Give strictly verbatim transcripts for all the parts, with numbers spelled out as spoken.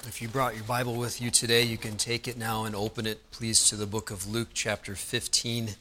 If you brought your Bible with you today, you can take it now and open it, please, to the book of Luke chapter fifteen.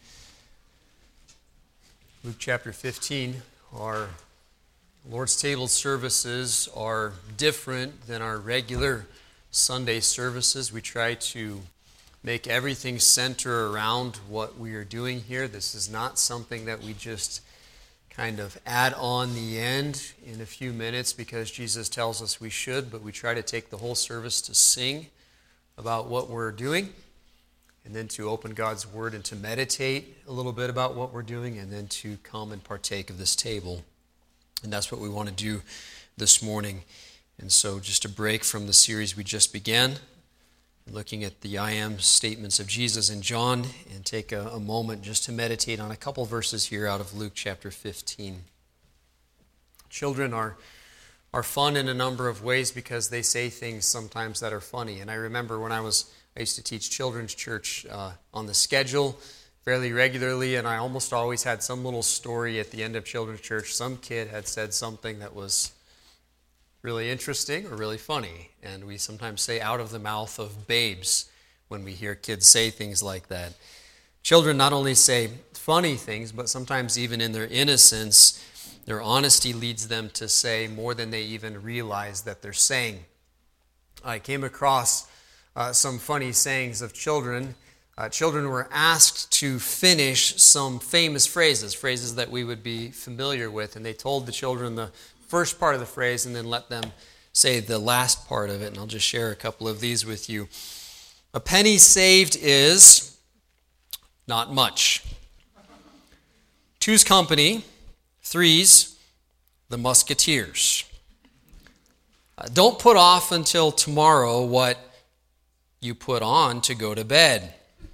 Luke chapter fifteen, our Lord's table services are different than our regular Sunday services. We try to make everything center around what we are doing here. This is not something that we just kind of add on the end in a few minutes because Jesus tells us we should, but we try to take the whole service to sing about what we're doing, and then to open God's Word and to meditate a little bit about what we're doing, and then to come and partake of this table. And that's what we want to do this morning. And so just a break from the series we just began, looking at the I am statements of Jesus in John, and take a, a moment just to meditate on a couple verses here out of Luke chapter fifteen. Children are, are fun in a number of ways because they say things sometimes that are funny. And I remember when I was, I used to teach children's church uh, on the schedule fairly regularly, and I almost always had some little story at the end of children's church. Some kid had said something that was really interesting or really funny, and we sometimes say out of the mouth of babes when we hear kids say things like that. Children not only say funny things, but sometimes even in their innocence, their honesty leads them to say more than they even realize that they're saying. I came across uh, some funny sayings of children. Uh, children were asked to finish some famous phrases, phrases that we would be familiar with, and they told the children the first part of the phrase and then let them say the last part of it. And I'll just share a couple of these with you. A penny saved is not much. Two's company. Three's the Musketeers. Uh, don't put off until tomorrow what you put on to go to bed.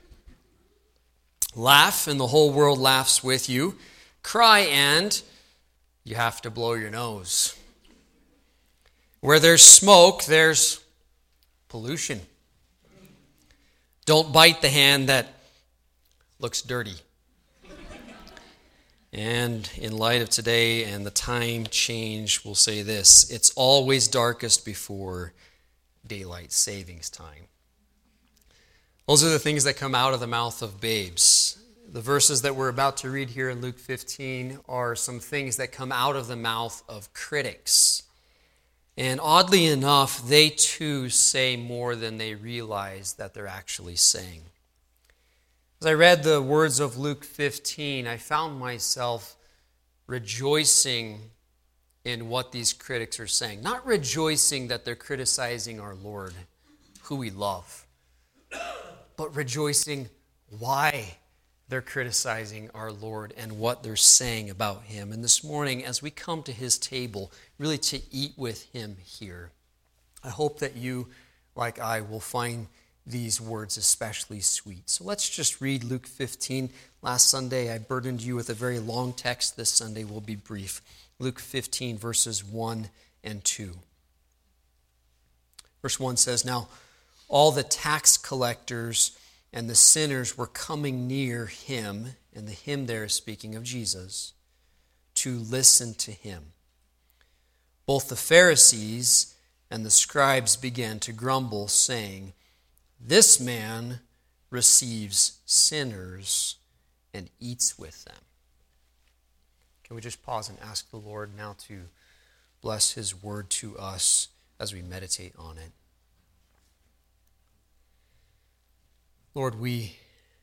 Laugh and the whole world laughs with you. Cry and you have to blow your nose. Where there's smoke, there's pollution. Don't bite the hand that looks dirty. And in light of today and the time change, we'll say this: it's always darkest before daylight savings time. Those are the things that come out of the mouth of babes. The verses that we're about to read here in Luke fifteen are some things that come out of the mouth of critics. And oddly enough, they too say more than they realize that they're actually saying. As I read the words of Luke fifteen, I found myself rejoicing in what these critics are saying. Not rejoicing that they're criticizing our Lord, who we love, but rejoicing why they're criticizing our Lord and what they're saying about Him. And this morning, as we come to His table, really to eat with Him here, I hope that you, like I, will find these words especially sweet. So let's just read Luke fifteen. Last Sunday, I burdened you with a very long text. This Sunday will be brief. Luke fifteen, verses one and two. Verse one says, "Now all the tax collectors and the sinners were coming near him," and the him there is speaking of Jesus, "to listen to him. Both the Pharisees and the scribes began to grumble, saying, 'This man receives sinners and eats with them.'" Can we just pause and ask the Lord now to bless His word to us as we meditate on it? Lord, we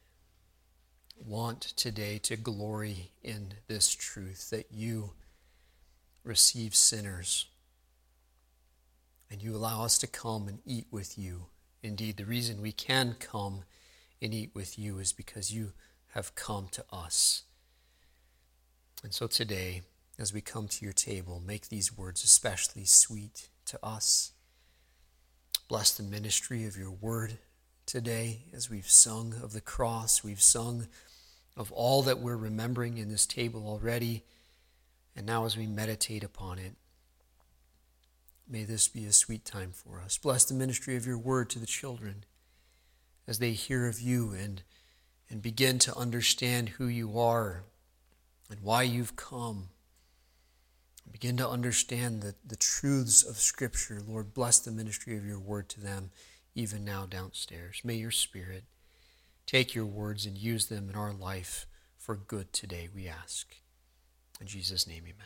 want today to glory in this truth that you receive sinners and you allow us to come and eat with you. Indeed, the reason we can come and eat with you is because you have come to us. And so today, as we come to your table, make these words especially sweet to us. Bless the ministry of your word today, as we've sung of the cross, we've sung of all that we're remembering in this table already, and now as we meditate upon it, may this be a sweet time for us. Bless the ministry of your word to the children as they hear of you and, and begin to understand who you are and why you've come begin to understand the, the truths of Scripture. Lord, bless the ministry of your word to them, even now downstairs. May your Spirit take your words and use them in our life for good today, we ask. In Jesus' name, amen.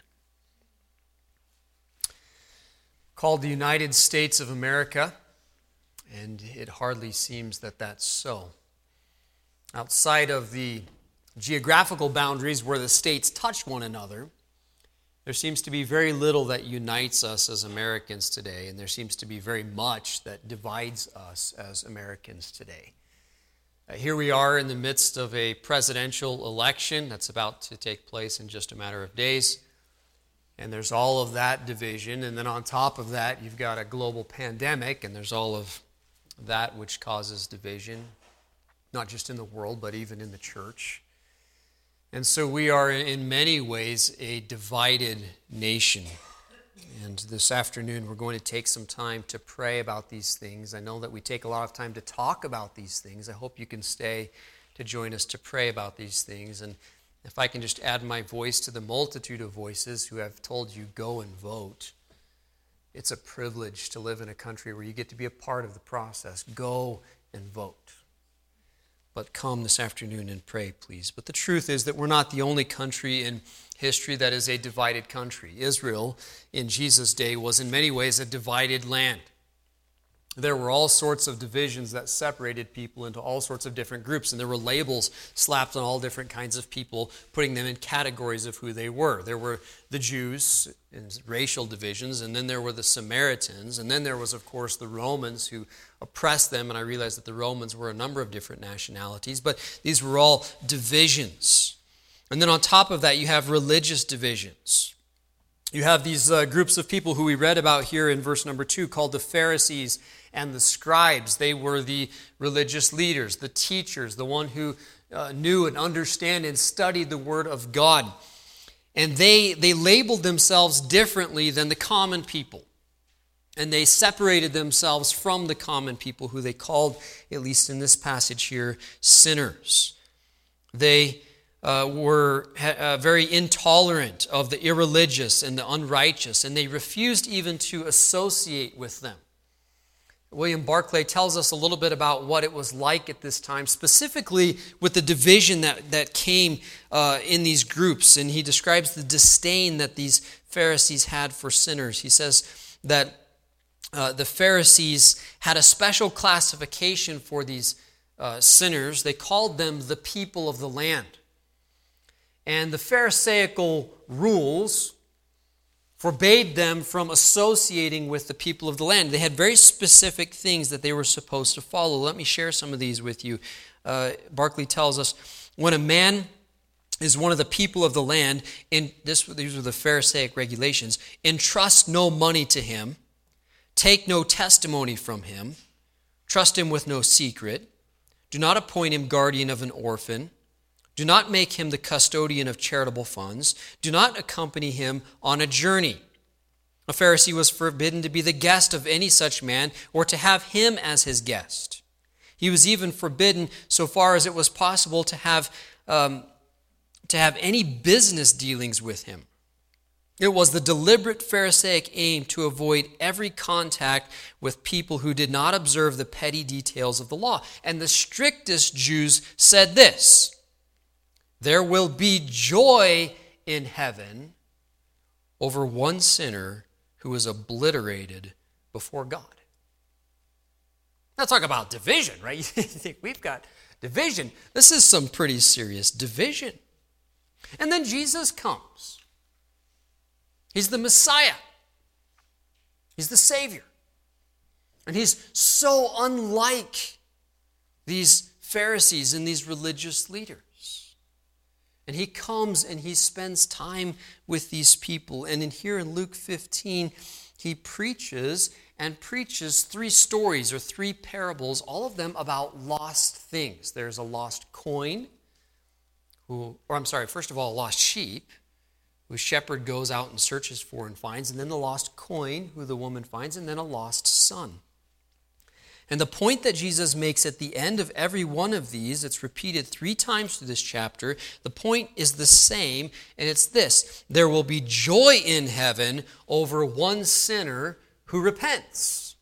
Called the United States of America, and it hardly seems that that's so. Outside of the geographical boundaries where the states touch one another, there seems to be very little that unites us as Americans today, and there seems to be very much that divides us as Americans today. Uh, here we are in the midst of a presidential election that's about to take place in just a matter of days, and there's all of that division, and then on top of that, you've got a global pandemic, and there's all of that which causes division, not just in the world, but even in the church. And so we are in many ways a divided nation. And this afternoon we're going to take some time to pray about these things. I know that we take a lot of time to talk about these things. I hope you can stay to join us to pray about these things. And if I can just add my voice to the multitude of voices who have told you, go and vote. It's a privilege to live in a country where you get to be a part of the process. Go and vote. But come this afternoon and pray, please. But the truth is that we're not the only country in history that is a divided country. Israel, in Jesus' day, was in many ways a divided land. There were all sorts of divisions that separated people into all sorts of different groups, and there were labels slapped on all different kinds of people, putting them in categories of who they were. There were the Jews in racial divisions, and then there were the Samaritans, and then there was, of course, the Romans who oppressed them, and I realized that the Romans were a number of different nationalities, but these were all divisions. And then on top of that, you have religious divisions. You have these uh, groups of people who we read about here in verse number two called the Pharisees and the scribes. They were the religious leaders, the teachers, the one who uh, knew and understood and studied the Word of God. And they, they labeled themselves differently than the common people. And they separated themselves from the common people who they called, at least in this passage here, sinners. They uh, were uh, very intolerant of the irreligious and the unrighteous, and they refused even to associate with them. William Barclay tells us a little bit about what it was like at this time, specifically with the division that, that came uh, in these groups. And he describes the disdain that these Pharisees had for sinners. He says that uh, the Pharisees had a special classification for these uh, sinners. They called them the people of the land. And the Pharisaical rules forbade them from associating with the people of the land. They had very specific things that they were supposed to follow. Let me share some of these with you. Uh, Barclay tells us, when a man is one of the people of the land, in this, these were the Pharisaic regulations, entrust no money to him, take no testimony from him, trust him with no secret, do not appoint him guardian of an orphan, do not make him the custodian of charitable funds. Do not accompany him on a journey. A Pharisee was forbidden to be the guest of any such man or to have him as his guest. He was even forbidden, so far as it was possible, to have, um, to have any business dealings with him. It was the deliberate Pharisaic aim to avoid every contact with people who did not observe the petty details of the law. And the strictest Jews said this: there will be joy in heaven over one sinner who is obliterated before God. Now talk about division, right? You think we've got division. This is some pretty serious division. And then Jesus comes. He's the Messiah. He's the Savior. And he's so unlike these Pharisees and these religious leaders. And he comes and he spends time with these people. And in here in Luke fifteen, he preaches and preaches three stories or three parables, all of them about lost things. There's a lost coin, who, or I'm sorry, first of all, a lost sheep, who shepherd goes out and searches for and finds, and then the lost coin, who the woman finds, and then a lost son. And the point that Jesus makes at the end of every one of these, it's repeated three times through this chapter, the point is the same, and it's this: there will be joy in heaven over one sinner who repents.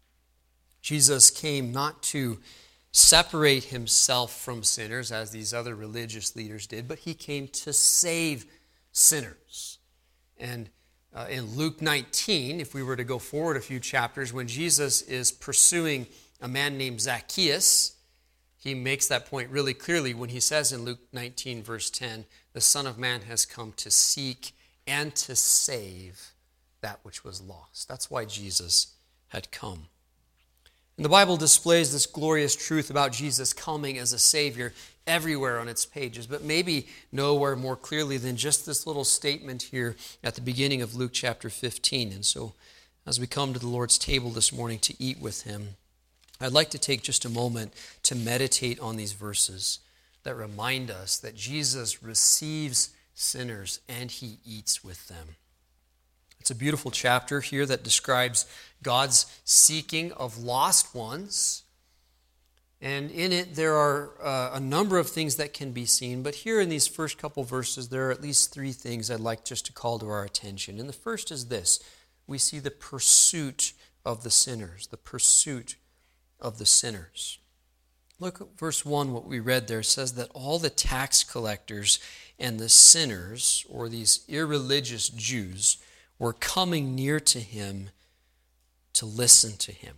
Jesus came not to separate himself from sinners, as these other religious leaders did, but he came to save sinners. And uh, in Luke nineteen, if we were to go forward a few chapters, when Jesus is pursuing a man named Zacchaeus, he makes that point really clearly when he says in Luke nineteen, verse ten, the Son of Man has come to seek and to save that which was lost. That's why Jesus had come. And the Bible displays this glorious truth about Jesus coming as a Savior everywhere on its pages, but maybe nowhere more clearly than just this little statement here at the beginning of Luke chapter fifteen. And so as we come to the Lord's table this morning to eat with him, I'd like to take just a moment to meditate on these verses that remind us that Jesus receives sinners and he eats with them. It's a beautiful chapter here that describes God's seeking of lost ones. And in it, there are uh, a number of things that can be seen. But here in these first couple verses, there are at least three things I'd like just to call to our attention. And the first is this: we see the pursuit of the sinners, the pursuit of the sinners. Look at verse one, what we read there says that all the tax collectors and the sinners, or these irreligious Jews, were coming near to him to listen to him.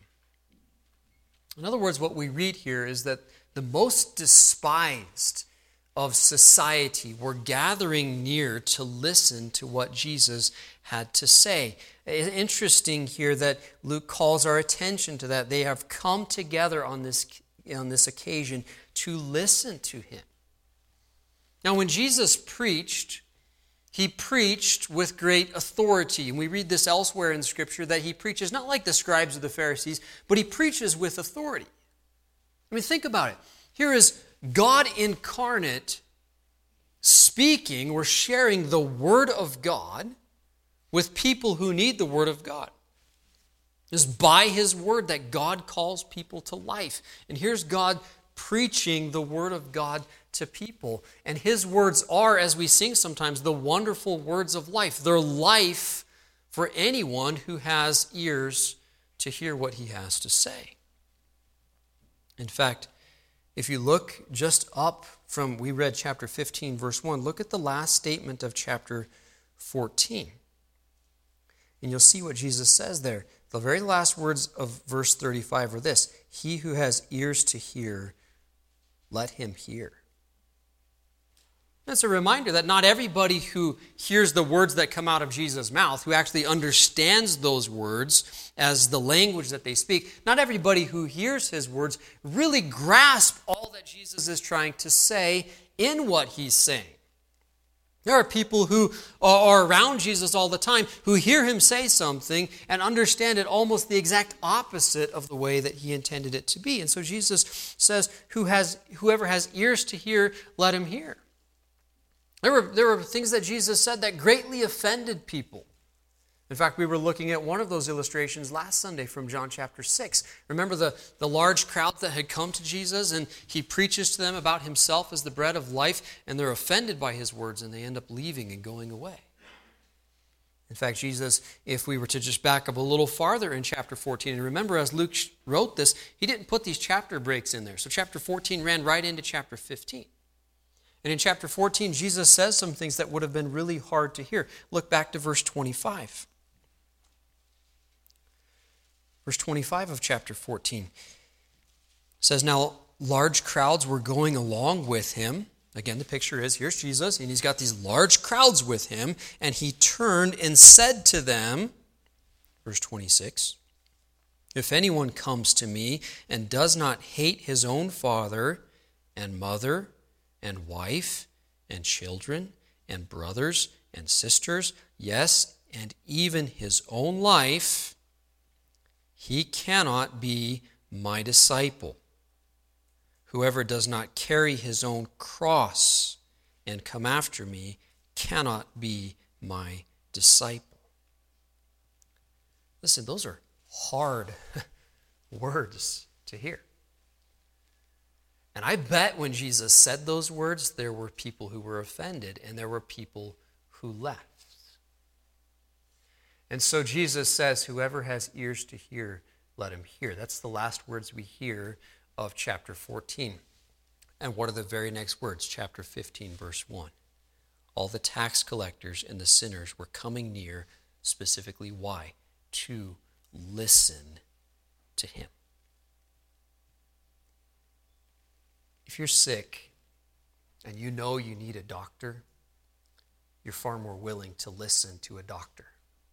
In other words, what we read here is that the most despised of society were gathering near to listen to what Jesus had to say. It's interesting here that Luke calls our attention to that. They have come together on this, on this occasion to listen to him. Now, when Jesus preached, he preached with great authority. And we read this elsewhere in Scripture that he preaches not like the scribes or the Pharisees, but he preaches with authority. I mean, think about it. Here is God incarnate speaking or sharing the Word of God with people who need the Word of God. It's by his Word that God calls people to life. And here's God preaching the Word of God to people. And his words are, as we sing sometimes, the wonderful words of life. They're life for anyone who has ears to hear what he has to say. In fact, if you look just up from, we read chapter fifteen, verse one, look at the last statement of chapter fourteen. And you'll see what Jesus says there. The very last words of verse thirty-five are this: he who has ears to hear, let him hear. That's a reminder that not everybody who hears the words that come out of Jesus' mouth, who actually understands those words as the language that they speak, not everybody who hears his words really grasp all that Jesus is trying to say in what he's saying. There are people who are around Jesus all the time who hear him say something and understand it almost the exact opposite of the way that he intended it to be. And so Jesus says, Who has, whoever has ears to hear, let him hear. There were, there were things that Jesus said that greatly offended people. In fact, we were looking at one of those illustrations last Sunday from John chapter six. Remember the, the large crowd that had come to Jesus, and he preaches to them about himself as the bread of life, and they're offended by his words, and they end up leaving and going away. In fact, Jesus, if we were to just back up a little farther in chapter fourteen, and remember as Luke wrote this, he didn't put these chapter breaks in there. So chapter fourteen ran right into chapter fifteen. And in chapter fourteen, Jesus says some things that would have been really hard to hear. Look back to verse twenty-five. Verse twenty-five of chapter fourteen says, now large crowds were going along with him. Again, the picture is, here's Jesus, and he's got these large crowds with him, and he turned and said to them, verse twenty-six, if anyone comes to me and does not hate his own father and mother and wife and children and brothers and sisters, yes, and even his own life, he cannot be my disciple. Whoever does not carry his own cross and come after me cannot be my disciple. Listen, those are hard words. to hear. And I bet when Jesus said those words, there were people who were offended and there were people who left. And so Jesus says, whoever has ears to hear, let him hear. That's the last words we hear of chapter fourteen. And what are the very next words? Chapter fifteen, verse one. All the tax collectors and the sinners were coming near, specifically why? To listen to him. If you're sick and you know you need a doctor, you're far more willing to listen to a doctor.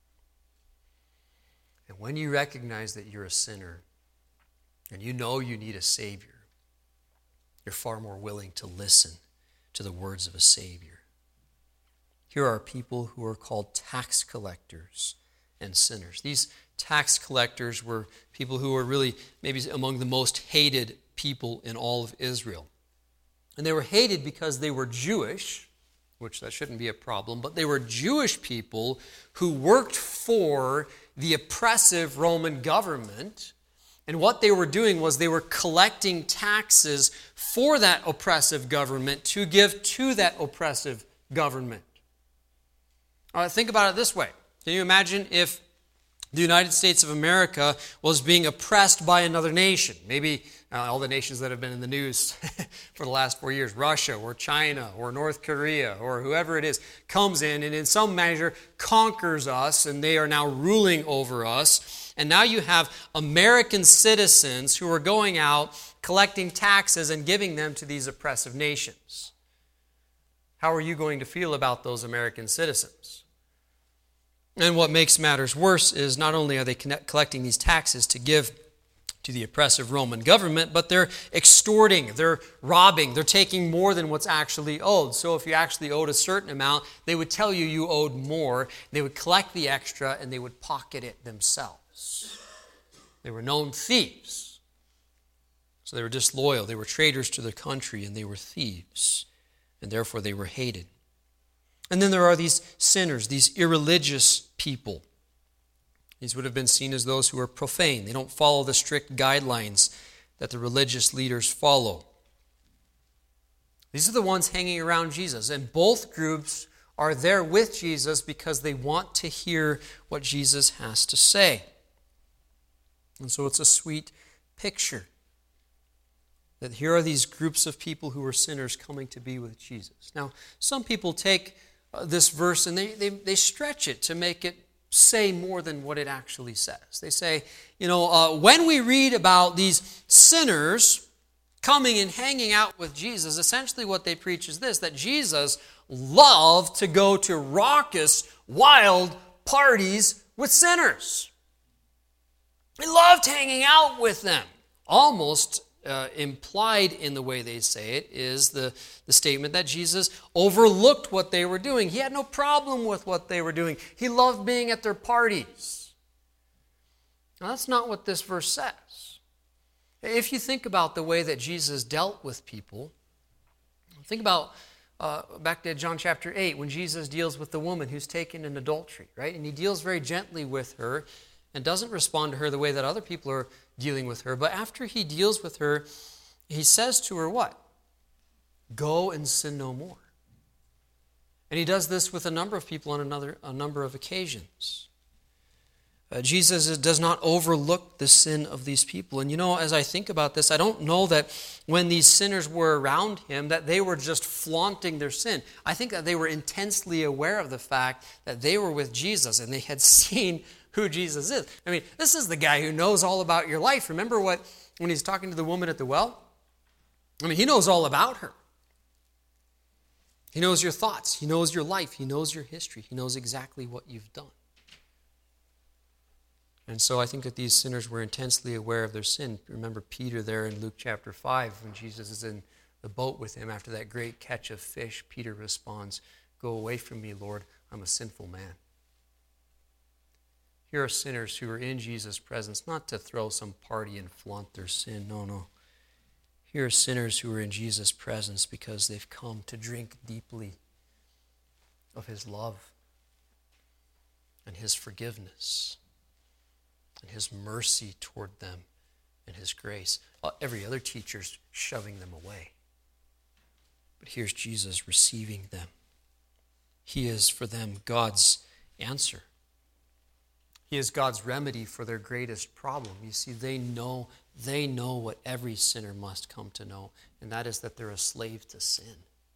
And when you recognize that you're a sinner and you know you need a Savior, you're far more willing to listen to the words of a Savior. Here are people who are called tax collectors and sinners. These tax collectors were people who were really maybe among the most hated people in all of Israel. And they were hated because they were Jewish, which that shouldn't be a problem, but they were Jewish people who worked for the oppressive Roman government. And what they were doing was they were collecting taxes for that oppressive government to give to that oppressive government. All right, think about it this way. Can you imagine if the United States of America was being oppressed by another nation? Maybe uh, all the nations that have been in the news for the last four years, Russia or China or North Korea or whoever it is, comes in and in some measure conquers us, and they are now ruling over us. And now you have American citizens who are going out collecting taxes and giving them to these oppressive nations. How are you going to feel about those American citizens? And what makes matters worse is not only are they collecting these taxes to give to the oppressive Roman government, but they're extorting, they're robbing, they're taking more than what's actually owed. So if you actually owed a certain amount, they would tell you you owed more. They would collect the extra and they would pocket it themselves. They were known thieves. So they were disloyal. They were traitors to their country and they were thieves. And therefore they were hated. And then there are these sinners, these irreligious people. These would have been seen as those who are profane. They don't follow the strict guidelines that the religious leaders follow. These are the ones hanging around Jesus. And both groups are there with Jesus because they want to hear what Jesus has to say. And so it's a sweet picture that here are these groups of people who are sinners coming to be with Jesus. Now, some people take uh, this verse and they, they, they stretch it to make it say more than what it actually says. They say, you know, uh, when we read about these sinners coming and hanging out with Jesus, essentially what they preach is this, that Jesus loved to go to raucous, wild parties with sinners. He loved hanging out with them. Almost uh, implied in the way they say it is the, the statement that Jesus overlooked what they were doing. He had no problem with what they were doing. He loved being at their parties. Now, that's not what this verse says. If you think about the way that Jesus dealt with people, think about uh, back to John chapter eight when Jesus deals with the woman who's taken in adultery, right? And he deals very gently with her and doesn't respond to her the way that other people are dealing with her. But after he deals with her, he says to her what? Go and sin no more. And he does this with a number of people on another, a number of occasions. Uh, Jesus does not overlook the sin of these people. And you know, as I think about this, I don't know that when these sinners were around him, that they were just flaunting their sin. I think that they were intensely aware of the fact that they were with Jesus and they had seen who Jesus is. I mean, this is the guy who knows all about your life. Remember what when he's talking to the woman at the well? I mean, he knows all about her. He knows your thoughts. He knows your life. He knows your history. He knows exactly what you've done. And so I think that these sinners were intensely aware of their sin. Remember Peter there in Luke chapter five when Jesus is in the boat with him after that great catch of fish. Peter responds, "Go away from me, Lord. I'm a sinful man." Here are sinners who are in Jesus' presence, not to throw some party and flaunt their sin. No, no. Here are sinners who are in Jesus' presence because they've come to drink deeply of his love and his forgiveness and his mercy toward them and his grace. Uh, every other teacher's shoving them away. But here's Jesus receiving them. He is for them God's answer. He is God's remedy for their greatest problem. You see, they know, they know what every sinner must come to know, and that is that they're a slave to sin.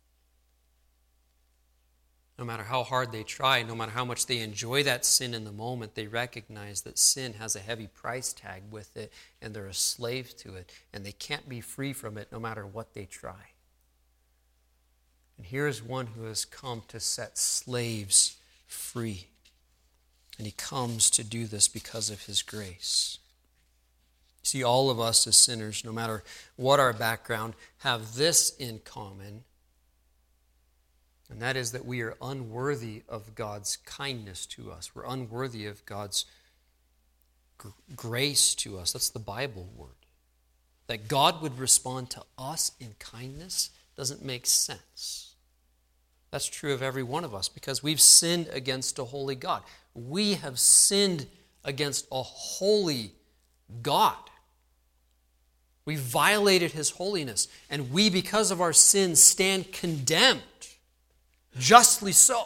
No matter how hard they try, no matter how much they enjoy that sin in the moment, they recognize that sin has a heavy price tag with it, and they're a slave to it, and they can't be free from it no matter what they try. And here is one who has come to set slaves free. And he comes to do this because of his grace. See, all of us as sinners, no matter what our background, have this in common. And that is that we are unworthy of God's kindness to us. We're unworthy of God's gr- grace to us. That's the Bible word. That God would respond to us in kindness doesn't make sense. That's true of every one of us because we've sinned against a holy God. We have sinned against a holy God. We violated his holiness, and we, because of our sins, stand condemned. Justly so.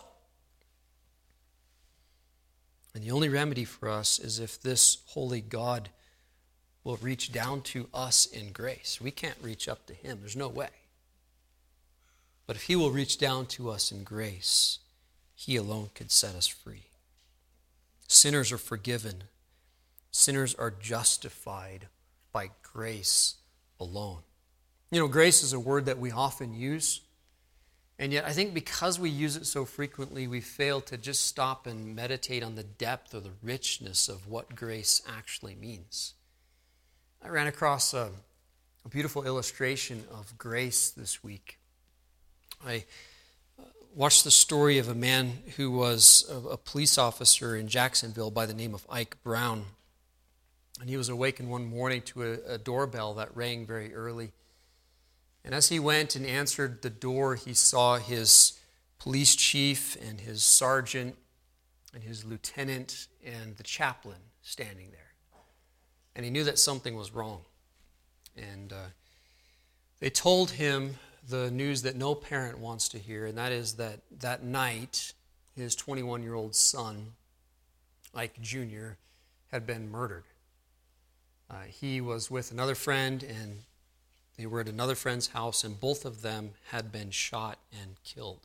And the only remedy for us is if this holy God will reach down to us in grace. We can't reach up to him. There's no way. But if he will reach down to us in grace, he alone could set us free. Sinners are forgiven. Sinners are justified by grace alone. You know, grace is a word that we often use. And yet I think because we use it so frequently, we fail to just stop and meditate on the depth or the richness of what grace actually means. I ran across a, a beautiful illustration of grace this week. I watched the story of a man who was a, a police officer in Jacksonville by the name of Ike Brown. And he was awakened one morning to a, a doorbell that rang very early. And as he went and answered the door, he saw his police chief and his sergeant and his lieutenant and the chaplain standing there. And he knew that something was wrong. And uh, they told him the news that no parent wants to hear, and that is that that night, his twenty-one-year-old son, Ike Junior, had been murdered. Uh, he was with another friend, and they were at another friend's house, and both of them had been shot and killed.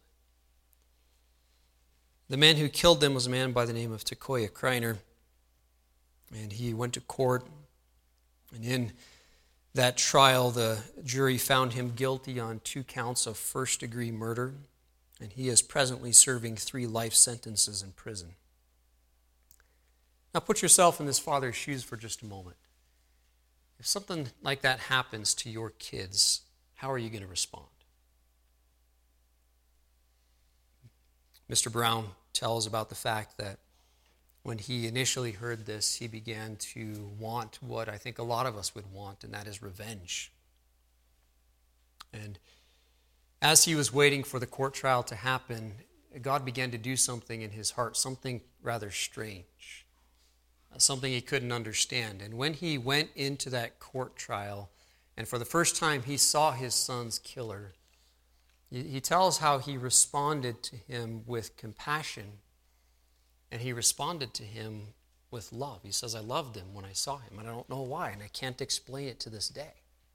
The man who killed them was a man by the name of Takoya Kreiner, and he went to court, and in that trial, the jury found him guilty on two counts of first-degree murder, and he is presently serving three life sentences in prison. Now put yourself in this father's shoes for just a moment. If something like that happens to your kids, how are you going to respond? Mister Brown tells about the fact that when he initially heard this, he began to want what I think a lot of us would want, and that is revenge. And as he was waiting for the court trial to happen, God began to do something in his heart, something rather strange, something he couldn't understand. And when he went into that court trial, and for the first time he saw his son's killer, he tells how he responded to him with compassion. And he responded to him with love. He says, I loved him when I saw him, and I don't know why, and I can't explain it to this day.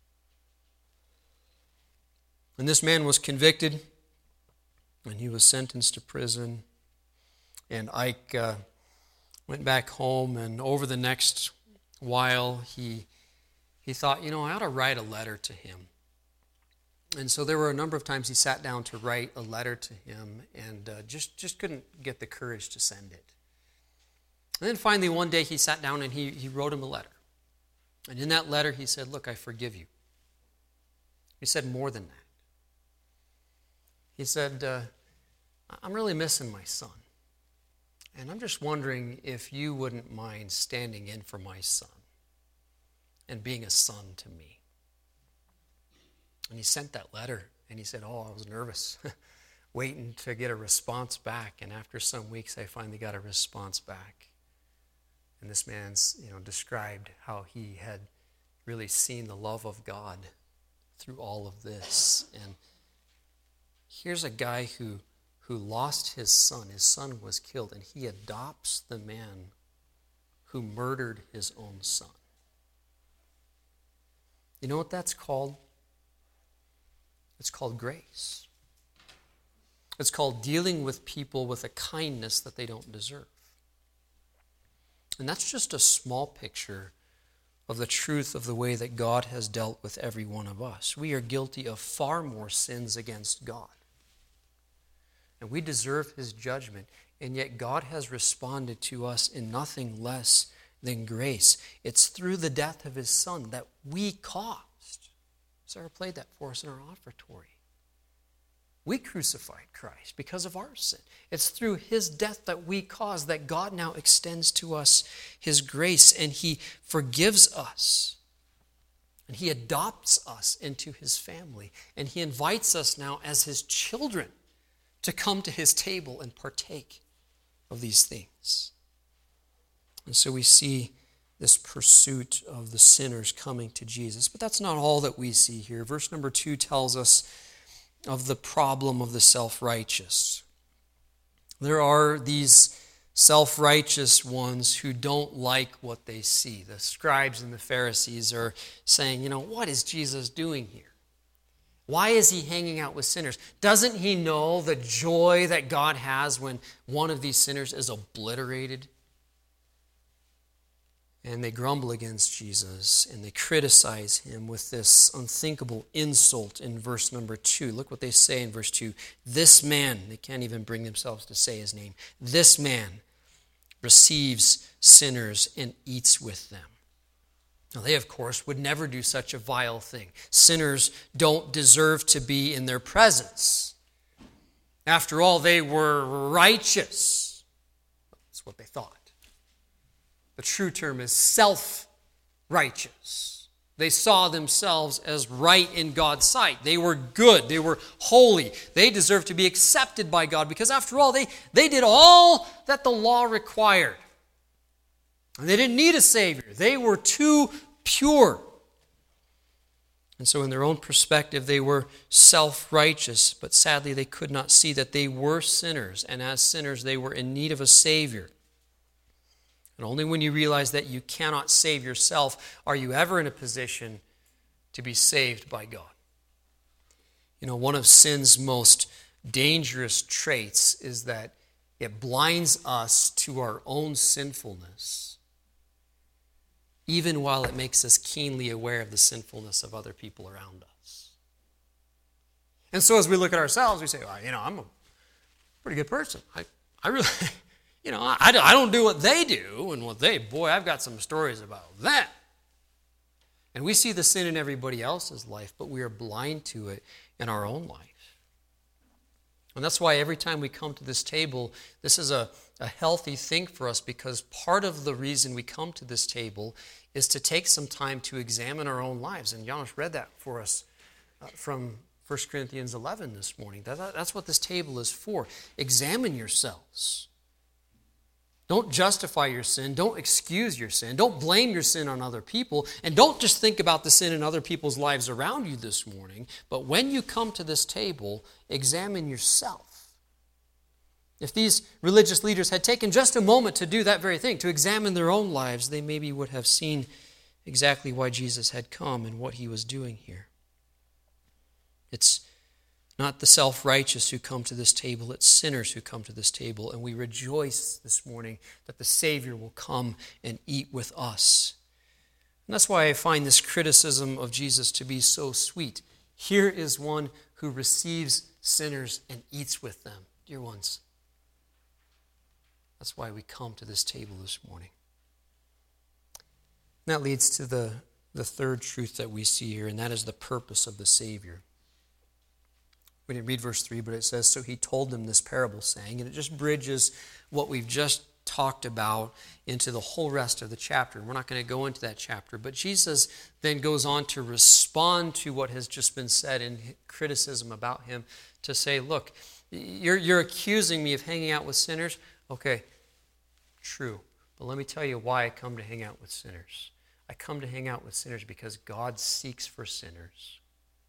And this man was convicted, and he was sentenced to prison. And Ike uh, went back home, and over the next while, he, he thought, you know, I ought to write a letter to him. And so there were a number of times he sat down to write a letter to him and uh, just, just couldn't get the courage to send it. And then finally one day he sat down and he, he wrote him a letter. And in that letter he said, look, I forgive you. He said more than that. He said, uh, I'm really missing my son. And I'm just wondering if you wouldn't mind standing in for my son and being a son to me. And he sent that letter, and he said, oh, I was nervous, waiting to get a response back. And after some weeks, I finally got a response back. And this man's, you know, described how he had really seen the love of God through all of this. And here's a guy who, who lost his son. His son was killed, and he adopts the man who murdered his own son. You know what that's called? It's called grace. It's called dealing with people with a kindness that they don't deserve. And that's just a small picture of the truth of the way that God has dealt with every one of us. We are guilty of far more sins against God. And we deserve His judgment. And yet God has responded to us in nothing less than grace. It's through the death of His Son that we caused. Sarah played that for us in our offertory. We crucified Christ because of our sin. It's through His death that we caused that God now extends to us His grace, and He forgives us. And He adopts us into His family. And He invites us now as His children to come to His table and partake of these things. And so we see this pursuit of the sinners coming to Jesus. But that's not all that we see here. Verse number two tells us of the problem of the self-righteous. There are these self-righteous ones who don't like what they see. The scribes and the Pharisees are saying, you know, what is Jesus doing here? Why is He hanging out with sinners? Doesn't He know the joy that God has when one of these sinners is obliterated? And they grumble against Jesus, and they criticize Him with this unthinkable insult in verse number two. Look what they say in verse two. This man, they can't even bring themselves to say His name, this man receives sinners and eats with them. Now they, of course, would never do such a vile thing. Sinners don't deserve to be in their presence. After all, they were righteous. That's what they thought. The true term is self-righteous. They saw themselves as right in God's sight. They were good. They were holy. They deserved to be accepted by God because, after all, they, they did all that the law required. And they didn't need a Savior. They were too pure. And so in their own perspective, they were self-righteous, but sadly they could not see that they were sinners, and as sinners they were in need of a Savior. And only when you realize that you cannot save yourself are you ever in a position to be saved by God. You know, one of sin's most dangerous traits is that it blinds us to our own sinfulness, even while it makes us keenly aware of the sinfulness of other people around us. And so as we look at ourselves, we say, well, you know, I'm a pretty good person. I, I really... You know, I, I don't do what they do, and what they, boy, I've got some stories about that. And we see the sin in everybody else's life, but we are blind to it in our own life. And that's why every time we come to this table, this is a, a healthy thing for us, because part of the reason we come to this table is to take some time to examine our own lives. And Janos read that for us uh, from First Corinthians eleven this morning. That, that's what this table is for. Examine yourselves. Don't justify your sin. Don't excuse your sin. Don't blame your sin on other people. And don't just think about the sin in other people's lives around you this morning. But when you come to this table, examine yourself. If these religious leaders had taken just a moment to do that very thing, to examine their own lives, they maybe would have seen exactly why Jesus had come and what He was doing here. It's not the self-righteous who come to this table, it's sinners who come to this table. And we rejoice this morning that the Savior will come and eat with us. And that's why I find this criticism of Jesus to be so sweet. Here is one who receives sinners and eats with them. Dear ones, that's why we come to this table this morning. And that leads to the, the third truth that we see here, and that is the purpose of the Savior. We didn't read verse three, but it says, so He told them this parable, saying, and it just bridges what we've just talked about into the whole rest of the chapter. And we're not going to go into that chapter, but Jesus then goes on to respond to what has just been said in criticism about Him, to say, look, you're, you're accusing me of hanging out with sinners. Okay, true. But let me tell you why I come to hang out with sinners. I come to hang out with sinners because God seeks for sinners.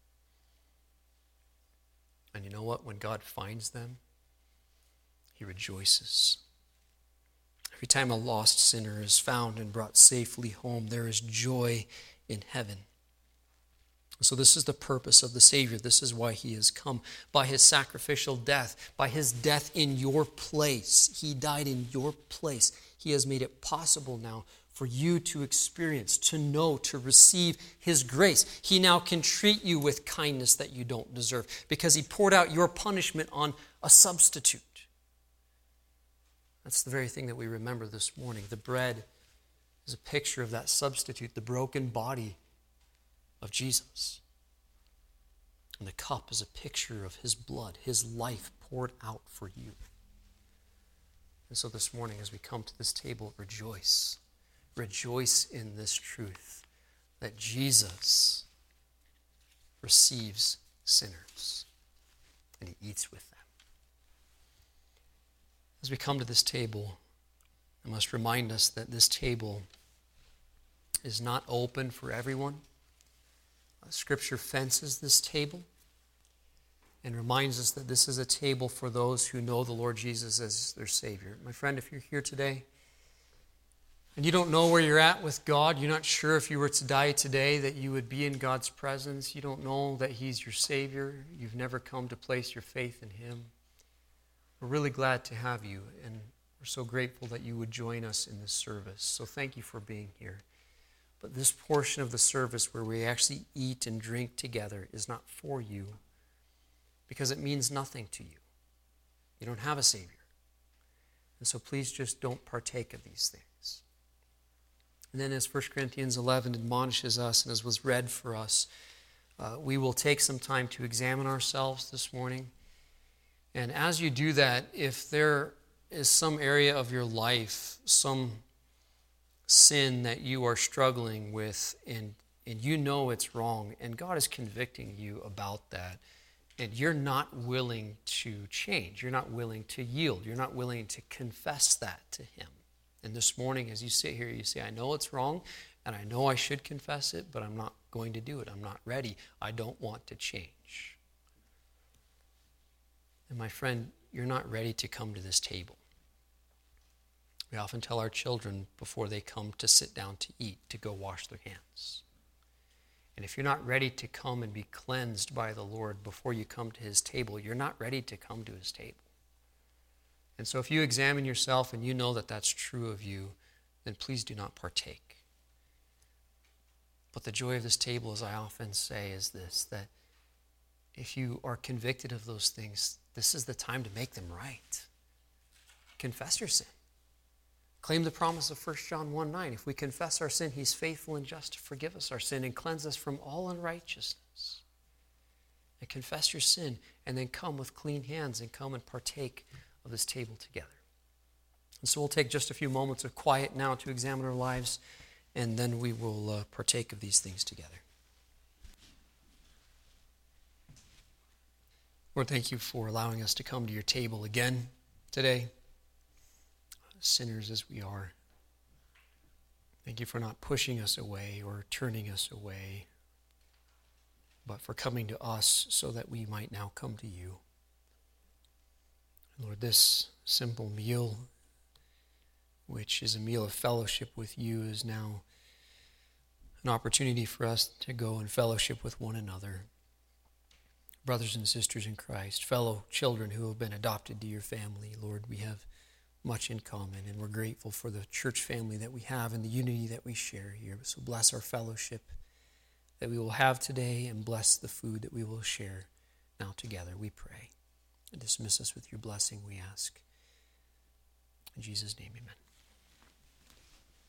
And you know what? When God finds them, he rejoices. Every time a lost sinner is found and brought safely home, there is joy in heaven. So this is the purpose of the Savior. This is why he has come. By his sacrificial death, by his death in your place, he died in your place. He has made it possible now for you to experience, to know, to receive his grace. He now can treat you with kindness that you don't deserve because he poured out your punishment on a substitute. That's the very thing that we remember this morning. The bread is a picture of that substitute, the broken body of Jesus. And the cup is a picture of his blood, his life poured out for you. And so this morning as we come to this table, rejoice. Rejoice in this truth that Jesus receives sinners and he eats with them. As we come to this table, I must remind us that this table is not open for everyone. Scripture fences this table and reminds us that this is a table for those who know the Lord Jesus as their Savior. My friend, if you're here today and you don't know where you're at with God, you're not sure if you were to die today that you would be in God's presence, you don't know that he's your Savior, you've never come to place your faith in him, we're really glad to have you, and we're so grateful that you would join us in this service. So thank you for being here. But this portion of the service where we actually eat and drink together is not for you because it means nothing to you. You don't have a Savior. And so please just don't partake of these things. And then as First Corinthians eleven admonishes us and as was read for us, uh, we will take some time to examine ourselves this morning. And as you do that, if there is some area of your life, some sin that you are struggling with and, and you know it's wrong and God is convicting you about that and you're not willing to change, you're not willing to yield, you're not willing to confess that to him. And this morning as you sit here, you say, I know it's wrong and I know I should confess it, but I'm not going to do it. I'm not ready. I don't want to change. And my friend, you're not ready to come to this table. We often tell our children before they come to sit down to eat to go wash their hands. And if you're not ready to come and be cleansed by the Lord before you come to his table, you're not ready to come to his table. And so if you examine yourself and you know that that's true of you, then please do not partake. But the joy of this table, as I often say, is this, that if you are convicted of those things, this is the time to make them right. Confess your sin. Claim the promise of First John one nine. If we confess our sin, he's faithful and just to forgive us our sin and cleanse us from all unrighteousness. And confess your sin and then come with clean hands and come and partake of this table together. And so we'll take just a few moments of quiet now to examine our lives, and then we will uh, partake of these things together. Lord, thank you for allowing us to come to your table again today, sinners as we are. Thank you for not pushing us away or turning us away, but for coming to us so that we might now come to you. Lord, this simple meal, which is a meal of fellowship with you, is now an opportunity for us to go and fellowship with one another. Brothers and sisters in Christ, fellow children who have been adopted to your family, Lord, we have much in common, and we're grateful for the church family that we have and the unity that we share here. So bless our fellowship that we will have today, and bless the food that we will share now together, we pray. And dismiss us with your blessing, we ask. In Jesus' name, amen.